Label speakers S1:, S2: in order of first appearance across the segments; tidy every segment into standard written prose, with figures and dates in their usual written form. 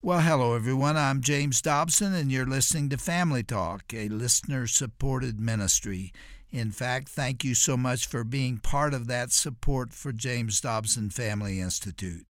S1: Well, hello, everyone. I'm James Dobson, and you're listening to Family Talk, a listener-supported ministry. In fact, thank you so much for being part of that support for James Dobson Family Institute.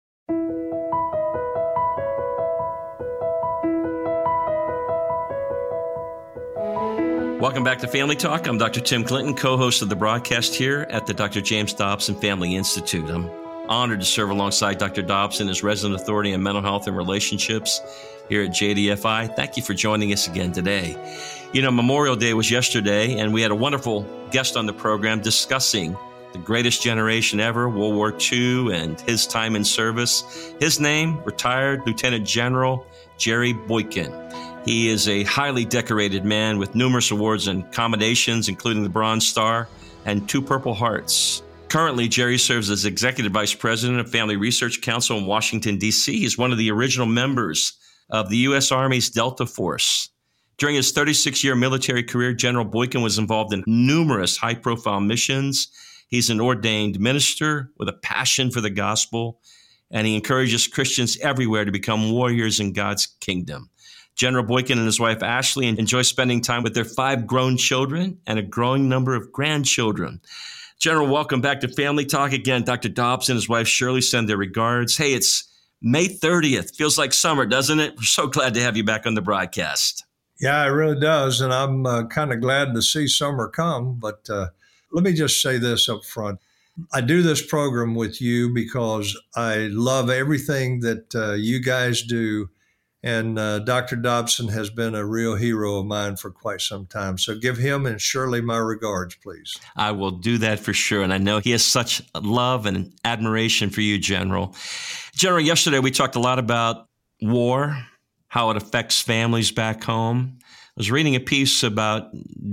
S2: Welcome back to Family Talk. I'm Dr. Tim Clinton, co-host of the broadcast here at the Dr. James Dobson Family Institute. I'm honored to serve alongside Dr. Dobson as resident authority in mental health and relationships here at JDFI. Thank you for joining us again today. You know, Memorial Day was yesterday, and we had a wonderful guest on the program discussing the greatest generation ever, World War II, and his time in service. His name, retired Lieutenant General Jerry Boykin. He is a highly decorated man with numerous awards and commendations, including the Bronze Star and 2 Purple Hearts. Currently, Jerry serves as Executive Vice President of Family Research Council in Washington, D.C. He's one of the original members of the U.S. Army's Delta Force. During his 36-year military career, General Boykin was involved in numerous high-profile missions. He's an ordained minister with a passion for the gospel, and he encourages Christians everywhere to become warriors in God's kingdom. General Boykin and his wife, Ashley, enjoy spending time with their 5 grown children and a growing number of grandchildren. General, welcome back to Family Talk. Again, Dr. Dobson and his wife, Shirley, send their regards. Hey, it's May 30th. Feels like summer, doesn't it? We're so glad to have you back on the broadcast.
S3: Yeah, it really does. And I'm kind of glad to see summer come. But let me just say this up front. I do this program with you because I love everything that you guys do. And Dr. Dobson has been a real hero of mine for quite some time. So give him and Shirley my regards, please.
S2: I will do that for sure. And I know he has such love and admiration for you, General. General, yesterday we talked a lot about war, how it affects families back home. I was reading a piece about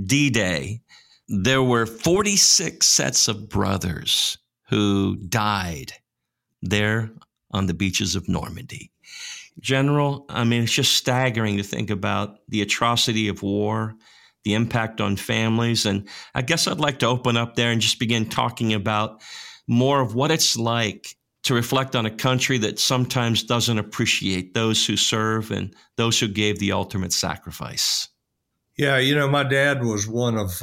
S2: D-Day. There were 46 sets of brothers who died there on the beaches of Normandy. General, I mean, it's just staggering to think about the atrocity of war, the impact on families. And I guess I'd like to open up there and just begin talking about more of what it's like to reflect on a country that sometimes doesn't appreciate those who serve and those who gave the ultimate sacrifice.
S3: Yeah, you know, my dad was one of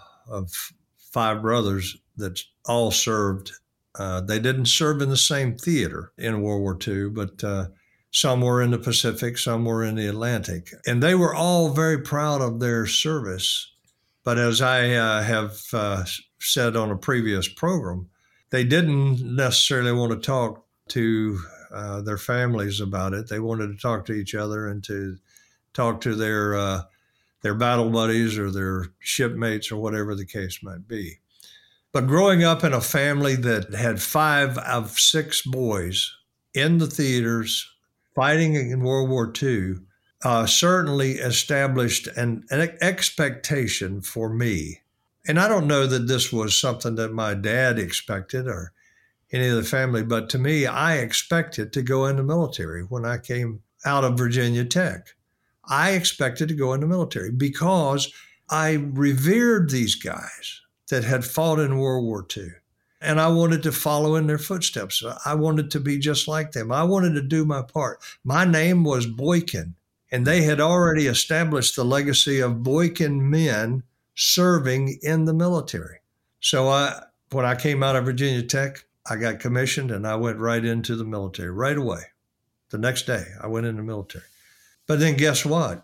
S3: 5 brothers that all served. They didn't serve in the same theater in World War II, but some were in the Pacific, some were in the Atlantic. And they were all very proud of their service. But as I have said on a previous program, they didn't necessarily want to talk to their families about it. They wanted to talk to each other and to talk to their battle buddies or their shipmates or whatever the case might be. But growing up in a family that had 5 of 6 boys in the theaters, fighting in World War II, certainly established an expectation for me. And I don't know that this was something that my dad expected or any of the family, but to me, I expected to go in the military when I came out of Virginia Tech. I expected to go in the military because I revered these guys that had fought in World War II. And I wanted to follow in their footsteps. I wanted to be just like them. I wanted to do my part. My name was Boykin, and they had already established the legacy of Boykin men serving in the military. So when I came out of Virginia Tech, I got commissioned and I went right into the military right away. The next day, I went in the military. But then guess what?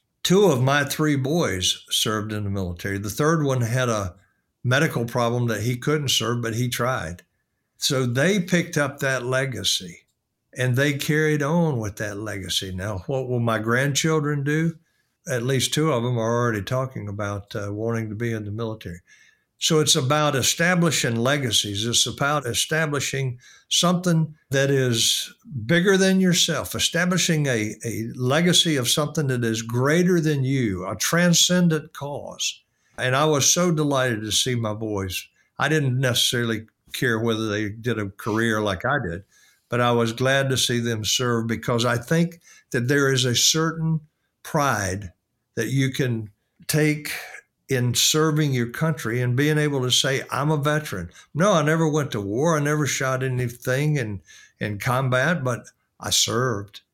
S3: 2 of my 3 boys served in the military. The third one had a medical problem that he couldn't serve, but he tried. So they picked up that legacy and they carried on with that legacy. Now, what will my grandchildren do? At least 2 of them are already talking about wanting to be in the military. So it's about establishing legacies. It's about establishing something that is bigger than yourself, establishing a legacy of something that is greater than you, a transcendent cause. And I was so delighted to see my boys. I didn't necessarily care whether they did a career like I did, but I was glad to see them serve because I think that there is a certain pride that you can take in serving your country and being able to say, I'm a veteran. No, I never went to war. I never shot anything in combat, but I served.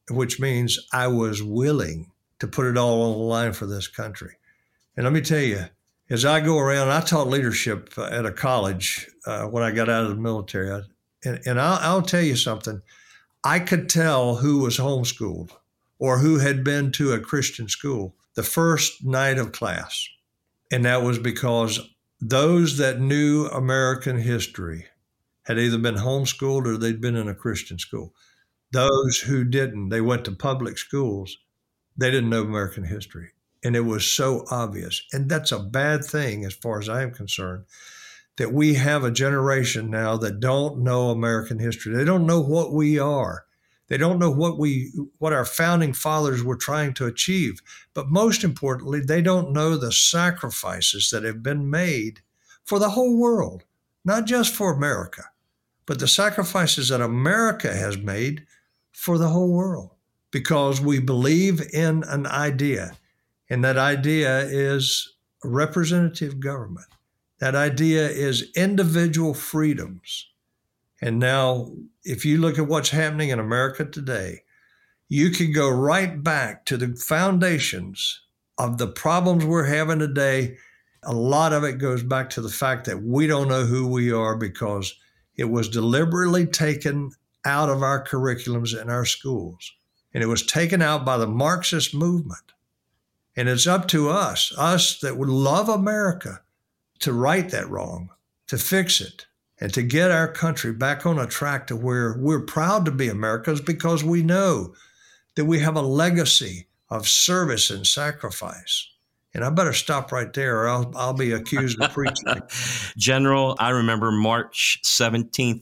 S3: which means I was willing to put it all on the line for this country. And let me tell you, as I go around, I taught leadership at a college when I got out of the military. And I'll tell you something. I could tell who was homeschooled or who had been to a Christian school the first night of class. And that was because those that knew American history had either been homeschooled or they'd been in a Christian school. Those who didn't, they went to public schools, they didn't know American history. And it was so obvious. And that's a bad thing as far as I am concerned, that we have a generation now that don't know American history. They don't know what we are. They don't know what our founding fathers were trying to achieve. But most importantly, they don't know the sacrifices that have been made for the whole world, not just for America, but the sacrifices that America has made for the whole world, because we believe in an idea, and that idea is representative government. That idea is individual freedoms. And now, if you look at what's happening in America today, you can go right back to the foundations of the problems we're having today. A lot of it goes back to the fact that we don't know who we are because it was deliberately taken out of our curriculums in our schools. And it was taken out by the Marxist movement. And it's up to us that would love America, to right that wrong, to fix it, and to get our country back on a track to where we're proud to be Americans, because we know that we have a legacy of service and sacrifice. And I better stop right there or I'll be accused of preaching.
S2: General, I remember March 17th,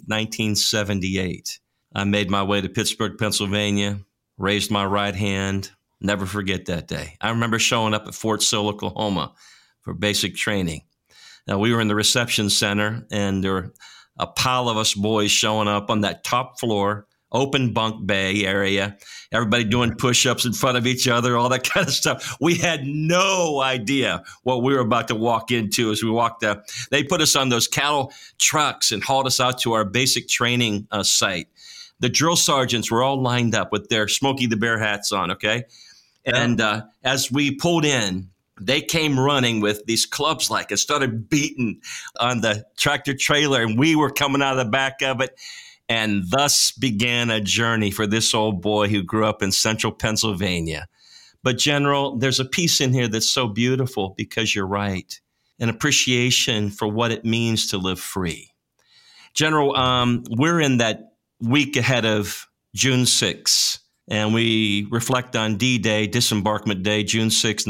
S2: 1978. I made my way to Pittsburgh, Pennsylvania, raised my right hand. Never forget that day. I remember showing up at Fort Sill, Oklahoma for basic training. Now, we were in the reception center, and there were a pile of us boys showing up on that top floor, open bunk bay area, everybody doing push-ups in front of each other, all that kind of stuff. We had no idea what we were about to walk into as we walked up. They put us on those cattle trucks and hauled us out to our basic training site. The drill sergeants were all lined up with their Smokey the Bear hats on, okay? And as we pulled in, they came running with these clubs and started beating on the tractor trailer, and we were coming out of the back of it. And thus began a journey for this old boy who grew up in central Pennsylvania. But General, there's a piece in here that's so beautiful because you're right. An appreciation for what it means to live free. General, we're in that week ahead of June 6th. And we reflect on D-Day, Disembarkment Day, June 6,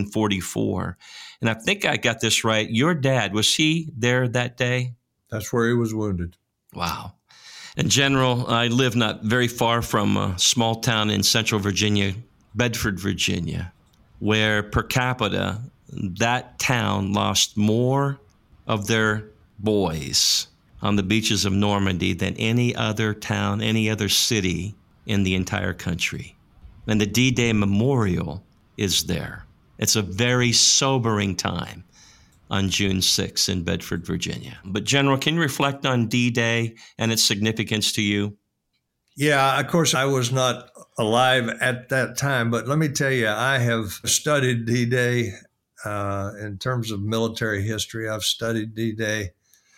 S2: 1944. And I think I got this right. Your dad, was he there that day?
S3: That's where he was wounded.
S2: Wow. And General, I live not very far from a small town in central Virginia, Bedford, Virginia, where per capita, that town lost more of their boys on the beaches of Normandy than any other town, any other city in the entire country. And the D-Day Memorial is there. It's a very sobering time on June 6th in Bedford, Virginia. But General, can you reflect on D-Day and its significance to you?
S3: Yeah, of course, I was not alive at that time, but let me tell you, I have studied D-Day in terms of military history. I've studied D-Day.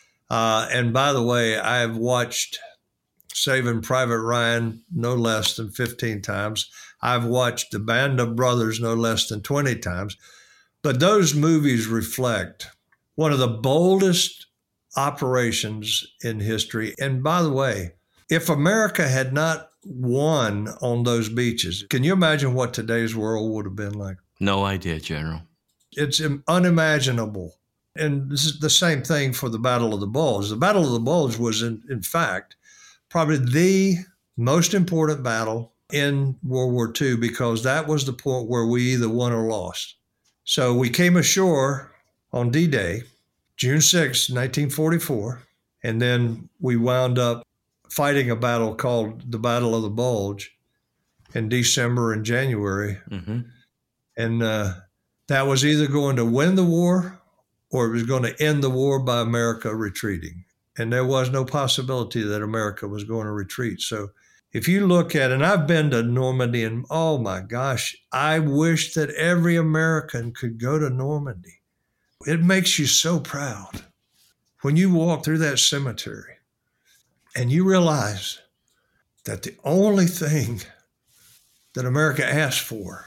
S3: And by the way, I've watched Saving Private Ryan no less than 15 times. I've watched The Band of Brothers no less than 20 times. But those movies reflect one of the boldest operations in history. And by the way, if America had not won on those beaches, can you imagine what today's world would have been like? No
S2: idea, General.
S3: It's unimaginable. And this is the same thing for the Battle of the Bulge. The Battle of the Bulge was, in fact, probably the most important battle in World War II, because that was the point where we either won or lost. So we came ashore on D-Day, June 6, 1944, and then we wound up fighting a battle called the Battle of the Bulge in December and January. Mm-hmm. And that was either going to win the war or it was going to end the war by America retreating. And there was no possibility that America was going to retreat. So If you look at, and I've been to Normandy, and oh my gosh, I wish that every American could go to Normandy. It makes you so proud when you walk through that cemetery and you realize that the only thing that America asked for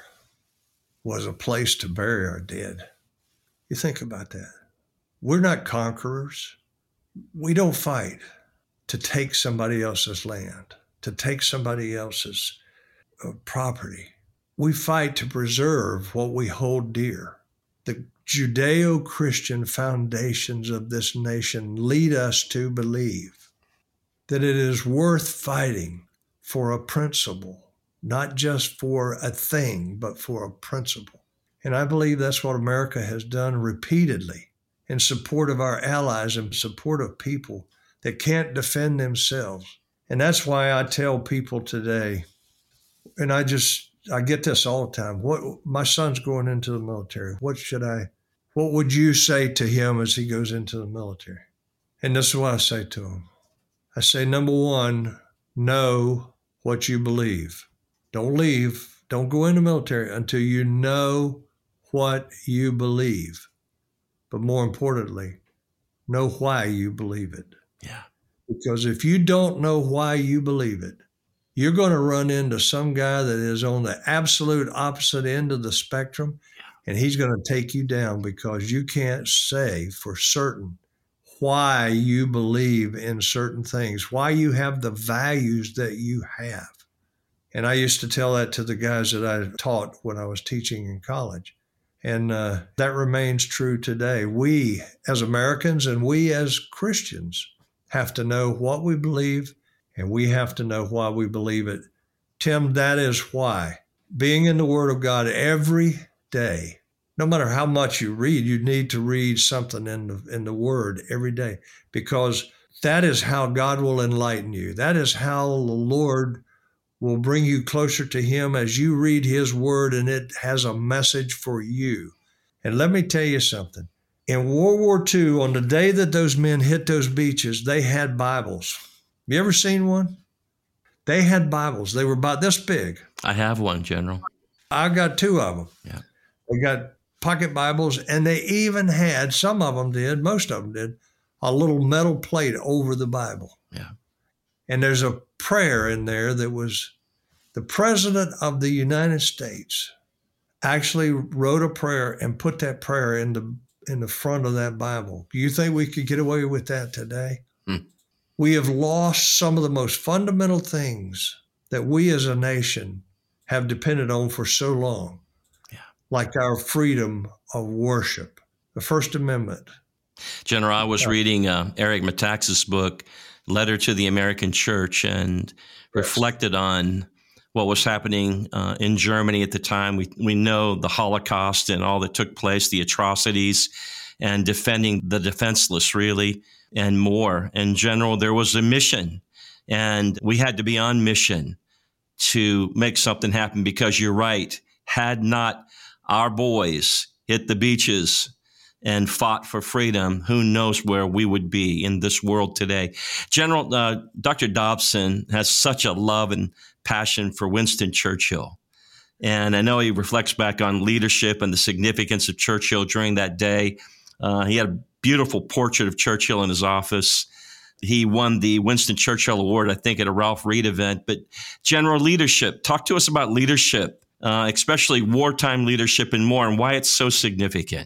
S3: was a place to bury our dead. You think about that. We're not conquerors. We don't fight to take somebody else's land, to take somebody else's property. We fight to preserve what we hold dear. The Judeo-Christian foundations of this nation lead us to believe that it is worth fighting for a principle, not just for a thing, but for a principle. And I believe that's what America has done repeatedly in support of our allies, in support of people that can't defend themselves. And that's why I tell people today, and I get this all the time. My son's going into the military. What would you say to him as he goes into the military? And this is what I say to him. I say, number one, know what you believe. Don't leave. Don't go into the military until you know what you believe. But more importantly, know why you believe it.
S2: Yeah.
S3: Because if you don't know why you believe it, you're going to run into some guy that is on the absolute opposite end of the spectrum, and he's going to take you down because you can't say for certain why you believe in certain things, why you have the values that you have. And I used to tell that to the guys that I taught when I was teaching in college. And that remains true today. We as Americans and we as Christians have to know what we believe, and we have to know why we believe it. Tim, that is why being in the Word of God every day, no matter how much you read, you need to read something in the Word every day, because that is how God will enlighten you. That is how the Lord will bring you closer to Him as you read His Word, and it has a message for you. And let me tell you something. In World War II, on the day that those men hit those beaches, they had Bibles. You ever seen one? They had Bibles. They were about this big.
S2: I have one, General.
S3: I got two of them.
S2: Yeah.
S3: They got pocket Bibles, and they even had, some of them did, most of them did, a little metal plate over the Bible.
S2: Yeah.
S3: And there's a prayer in there that was the President of the United States actually wrote a prayer and put that prayer in the front of that Bible. Do you think we could get away with that today? We have lost some of the most fundamental things that we as a nation have depended on for so long, like our freedom of worship, the First Amendment.
S2: General, I was reading Eric Metaxas' book, Letter to the American Church, and reflected on what was happening in Germany at the time. We know the Holocaust and all that took place, the atrocities, and defending the defenseless, really, and more. In general, there was a mission, and we had to be on mission to make something happen, because you're right, had not our boys hit the beaches and fought for freedom, who knows where we would be in this world today. General, Dr. Dobson has such a love and passion for Winston Churchill. And I know he reflects back on leadership and the significance of Churchill during that day. He had a beautiful portrait of Churchill in his office. He won the Winston Churchill Award, I think, at a Ralph Reed event. But General, leadership, talk to us about leadership, especially wartime leadership and more, and why it's so significant.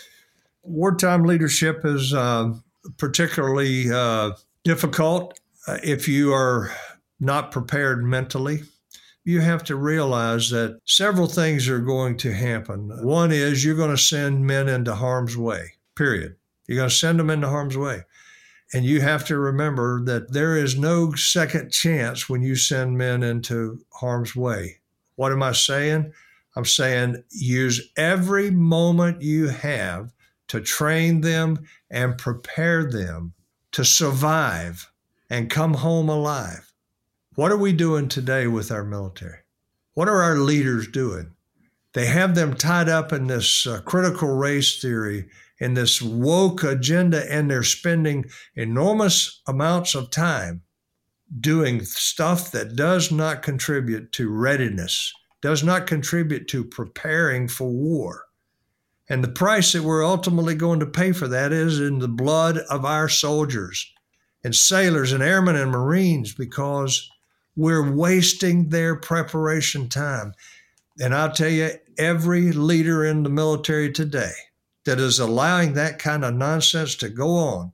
S3: Wartime leadership is particularly difficult if you are not prepared mentally. You have to realize that several things are going to happen. One is you're going to send men into harm's way, period. You're going to send them into harm's way. And you have to remember that there is no second chance when you send men into harm's way. What am I saying? I'm saying use every moment you have to train them and prepare them to survive and come home alive. What are we doing today with our military? What are our leaders doing? They have them tied up in this critical race theory, in this woke agenda, and they're spending enormous amounts of time doing stuff that does not contribute to readiness, does not contribute to preparing for war. And the price that we're ultimately going to pay for that is in the blood of our soldiers and sailors and airmen and Marines, because we're wasting their preparation time. And I'll tell you, every leader in the military today that is allowing that kind of nonsense to go on,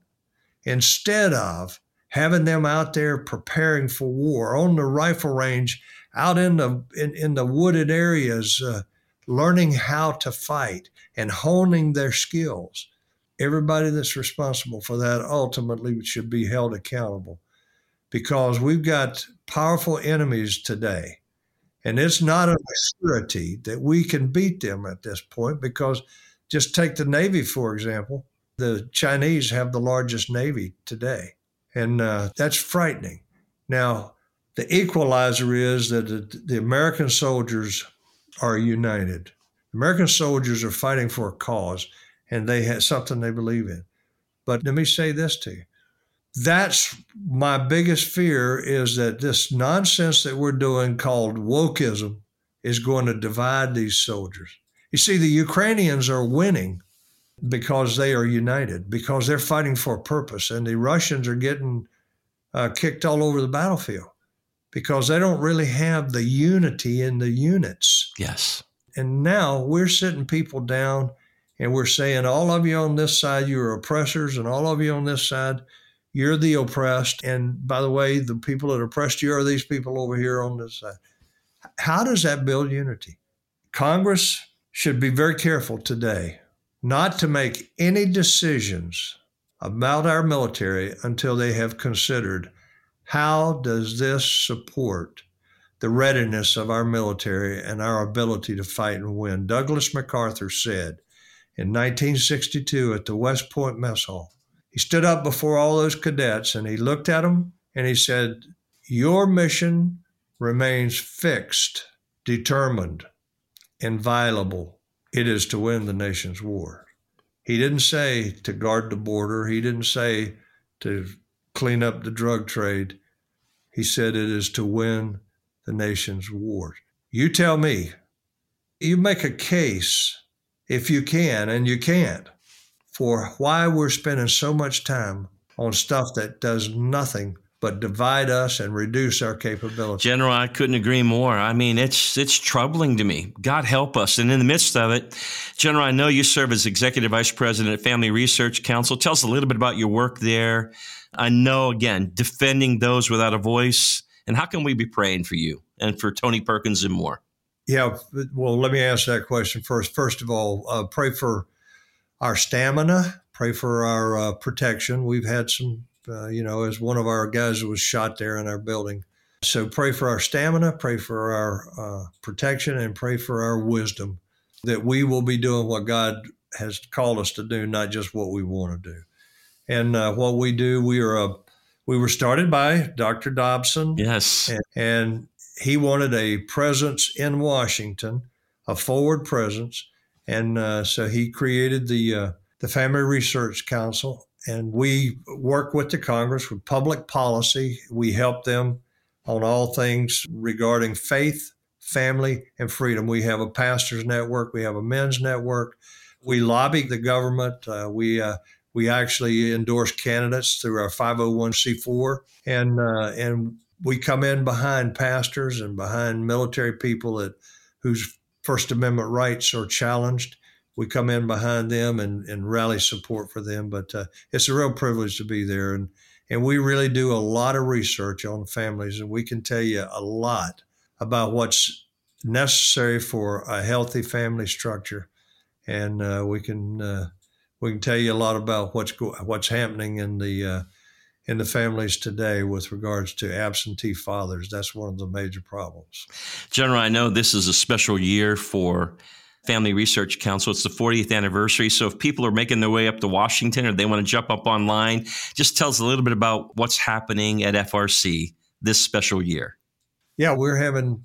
S3: instead of having them out there preparing for war on the rifle range, out in the wooded areas, learning how to fight and honing their skills. Everybody that's responsible for that ultimately should be held accountable, because we've got powerful enemies today. And it's not a surety that we can beat them at this point, because just take the Navy, for example. The Chinese have the largest Navy today, and that's frightening. Now, the equalizer is that the American soldiers are united. American soldiers are fighting for a cause, and they have something they believe in. But let me say this to you. That's my biggest fear, is that this nonsense that we're doing called wokeism is going to divide these soldiers. You see, the Ukrainians are winning because they are united, because they're fighting for a purpose, and the Russians are getting kicked all over the battlefield because they don't really have the unity in the units.
S2: Yes.
S3: And now we're sitting people down and we're saying, all of you on this side, you're oppressors, and all of you on this side, you're the oppressed. And by the way, the people that oppressed you are these people over here on this side. How does that build unity? Congress should be very careful today not to make any decisions about our military until they have considered, how does this support the readiness of our military and our ability to fight and win? Douglas MacArthur said in 1962 at the West Point Mess Hall, he stood up before all those cadets and he looked at them and he said, your mission remains fixed, determined, inviolable. It is to win the nation's war. He didn't say to guard the border. He didn't say to clean up the drug trade. He said it is to win the nation's war. You tell me, you make a case, if you can, and you can't, for why we're spending so much time on stuff that does nothing but divide us and reduce our capability.
S2: General, I couldn't agree more. I mean, it's troubling to me. God help us. And in the midst of it, General, I know you serve as Executive Vice President at Family Research Council. Tell us a little bit about your work there. I know, again, defending those without a voice. And how can we be praying for you and for Tony Perkins and more?
S3: Yeah, well, let me answer that question first. First of all, pray for our stamina, pray for our protection. We've had some as one of our guys was shot there in our building. So pray for our stamina, pray for our protection, and pray for our wisdom, that we will be doing what God has called us to do, not just what we want to do. And what we do, we were started by Dr. Dobson.
S2: Yes.
S3: And he wanted a presence in Washington, a forward presence. And so he created the Family Research Council. And we work with the Congress with public policy. We help them on all things regarding faith, family, and freedom. We have a pastors network. We have a men's network. We lobby the government. We actually endorse candidates through our 501c4. And we come in behind pastors and behind military people whose First Amendment rights are challenged. We come in behind them and rally support for them. But it's a real privilege to be there. And we really do a lot of research on families, and we can tell you a lot about what's necessary for a healthy family structure. And we can tell you a lot about what's happening in the families today with regards to absentee fathers. That's one of the major problems.
S2: General, I know this is a special year for Family Research Council. It's the 40th anniversary. So if people are making their way up to Washington or they want to jump up online, just tell us a little bit about what's happening at FRC this special year.
S3: Yeah, we're having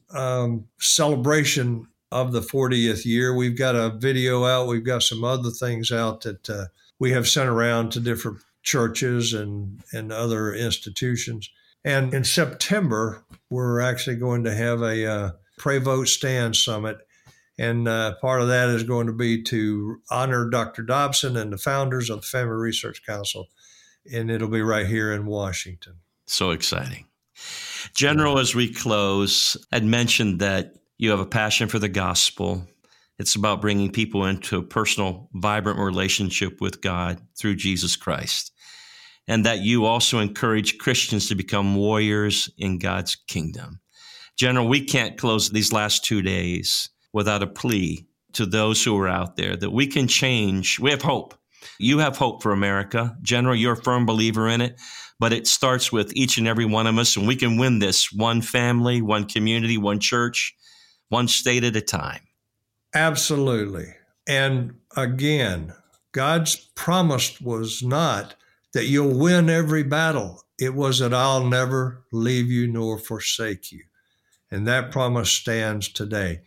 S3: celebration of the 40th year. We've got a video out. We've got some other things out that we have sent around to different churches and other institutions. And in September, we're actually going to have a Pray, Vote, Stand Summit. And part of that is going to be to honor Dr. Dobson and the founders of the Family Research Council. And it'll be right here in Washington.
S2: So exciting. General, as we close, I'd mentioned that you have a passion for the gospel. It's about bringing people into a personal, vibrant relationship with God through Jesus Christ. And that you also encourage Christians to become warriors in God's kingdom. General, we can't close these last 2 days without a plea to those who are out there that we can change. We have hope. You have hope for America. General, you're a firm believer in it, but it starts with each and every one of us, and we can win this one family, one community, one church, one state at a time.
S3: Absolutely. And again, God's promise was not that you'll win every battle. It was that I'll never leave you nor forsake you. And that promise stands today.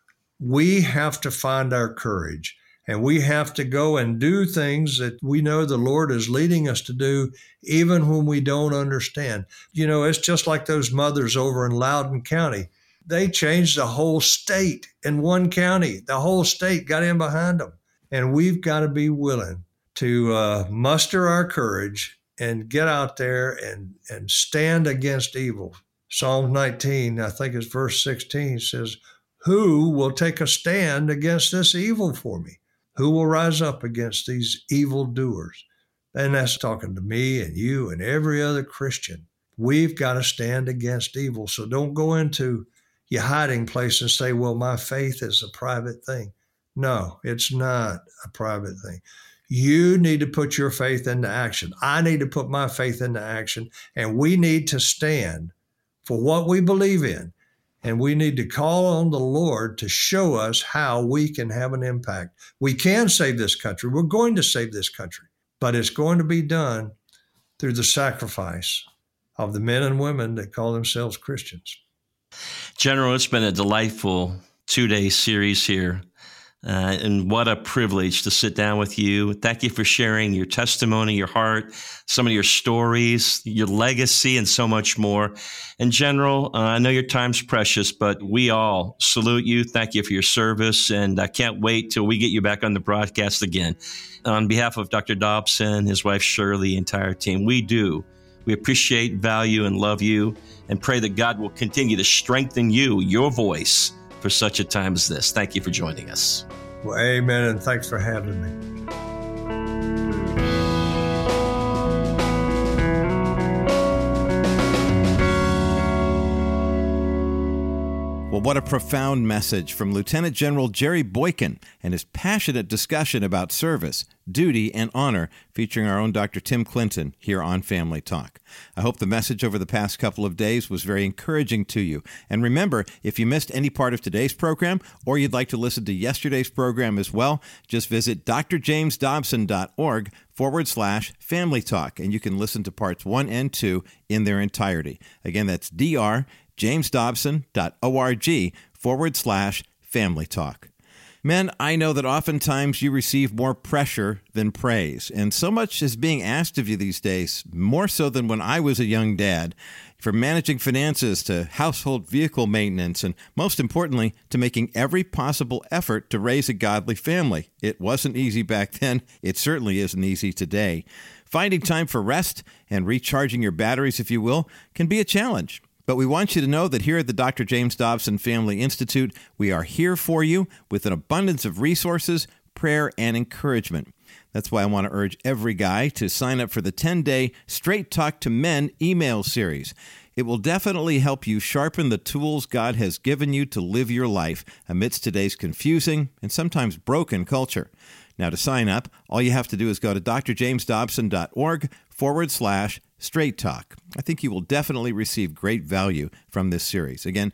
S3: We have to find our courage, and we have to go and do things that we know the Lord is leading us to do, even when we don't understand. You know, it's just like those mothers over in Loudoun County. They changed the whole state in one county. The whole state got in behind them. And we've got to be willing to muster our courage and get out there and stand against evil. Psalm 19, I think it's verse 16, says, "Who will take a stand against this evil for me? Who will rise up against these evildoers?" And that's talking to me and you and every other Christian. We've got to stand against evil. So don't go into your hiding place and say, well, my faith is a private thing. No, it's not a private thing. You need to put your faith into action. I need to put my faith into action, and we need to stand for what we believe in. And we need to call on the Lord to show us how we can have an impact. We can save this country. We're going to save this country, but it's going to be done through the sacrifice of the men and women that call themselves Christians.
S2: General, it's been a delightful 2-day series here. And what a privilege to sit down with you. Thank you for sharing your testimony, your heart, some of your stories, your legacy, and so much more. And General, I know your time's precious, but we all salute you. Thank you for your service. And I can't wait till we get you back on the broadcast again. On behalf of Dr. Dobson, his wife Shirley, the entire team, we appreciate, value, and love you, and pray that God will continue to strengthen you, your voice, for such a time as this. Thank you for joining us.
S3: Well, amen, and thanks for having me.
S4: Well, what a profound message from Lieutenant General Jerry Boykin and his passionate discussion about service, duty, and honor, featuring our own Dr. Tim Clinton here on Family Talk. I hope the message over the past couple of days was very encouraging to you. And remember, if you missed any part of today's program, or you'd like to listen to yesterday's program as well, just visit drjamesdobson.org/Family Talk, and you can listen to parts 1 and 2 in their entirety. Again, that's drjamesdobson.org/Family Talk. Men, I know that oftentimes you receive more pressure than praise, and so much is being asked of you these days, more so than when I was a young dad, from managing finances to household vehicle maintenance, and most importantly, to making every possible effort to raise a godly family. It wasn't easy back then. It certainly isn't easy today. Finding time for rest and recharging your batteries, if you will, can be a challenge. But we want you to know that here at the Dr. James Dobson Family Institute, we are here for you with an abundance of resources, prayer, and encouragement. That's why I want to urge every guy to sign up for the 10-day Straight Talk to Men email series. It will definitely help you sharpen the tools God has given you to live your life amidst today's confusing and sometimes broken culture. Now, to sign up, all you have to do is go to drjamesdobson.org/Straight Talk. I think you will definitely receive great value from this series. Again,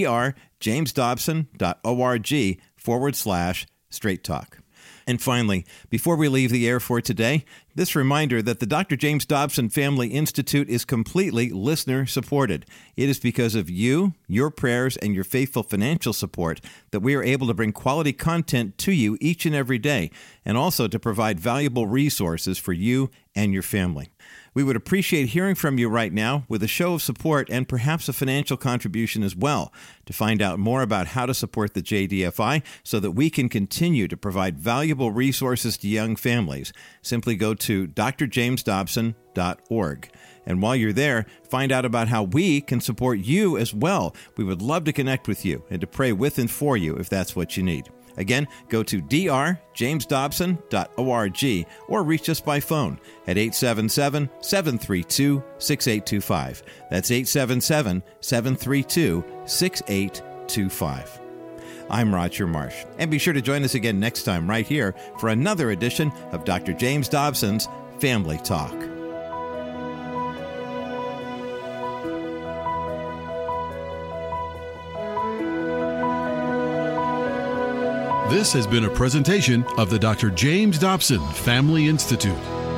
S4: drjamesdobson.org/Straight Talk. And finally, before we leave the air for today, this reminder that the Dr. James Dobson Family Institute is completely listener-supported. It is because of you, your prayers, and your faithful financial support that we are able to bring quality content to you each and every day, and also to provide valuable resources for you and your family. We would appreciate hearing from you right now with a show of support and perhaps a financial contribution as well. To find out more about how to support the JDFI so that we can continue to provide valuable resources to young families, simply go to drjamesdobson.org. And while you're there, find out about how we can support you as well. We would love to connect with you and to pray with and for you if that's what you need. Again, go to drjamesdobson.org or reach us by phone at 877-732-6825. That's 877-732-6825. I'm Roger Marsh, and be sure to join us again next time right here for another edition of Dr. James Dobson's Family Talk.
S5: This has been a presentation of the Dr. James Dobson Family Institute.